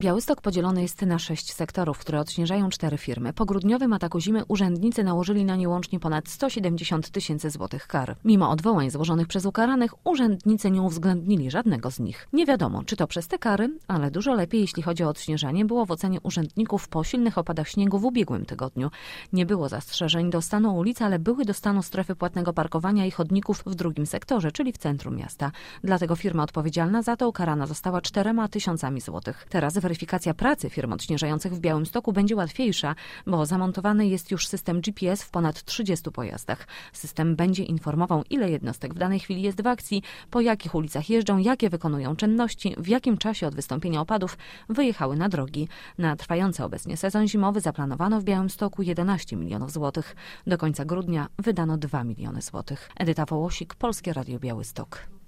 Białystok podzielony jest na 6 sektorów, które odśnieżają 4 firmy. Po grudniowym ataku zimy urzędnicy nałożyli na nie łącznie ponad 170 000 złotych kar. Mimo odwołań złożonych przez ukaranych, urzędnicy nie uwzględnili żadnego z nich. Nie wiadomo, czy to przez te kary, ale dużo lepiej, jeśli chodzi o odśnieżanie, było w ocenie urzędników po silnych opadach śniegu w ubiegłym tygodniu. Nie było zastrzeżeń do stanu ulic, ale były do stanu strefy płatnego parkowania i chodników w drugim sektorze, czyli w centrum miasta. Dlatego firma odpowiedzialna za to ukarana została 4 000 złotych. Teraz weryfikacja pracy firm odśnieżających w Białymstoku będzie łatwiejsza, bo zamontowany jest już system GPS w ponad 30 pojazdach. System będzie informował, ile jednostek w danej chwili jest w akcji, po jakich ulicach jeżdżą, jakie wykonują czynności, w jakim czasie od wystąpienia opadów wyjechały na drogi. Na trwający obecnie sezon zimowy zaplanowano w Białymstoku 11 milionów złotych. Do końca grudnia wydano 2 miliony złotych. Edyta Wołosik, Polskie Radio Białystok.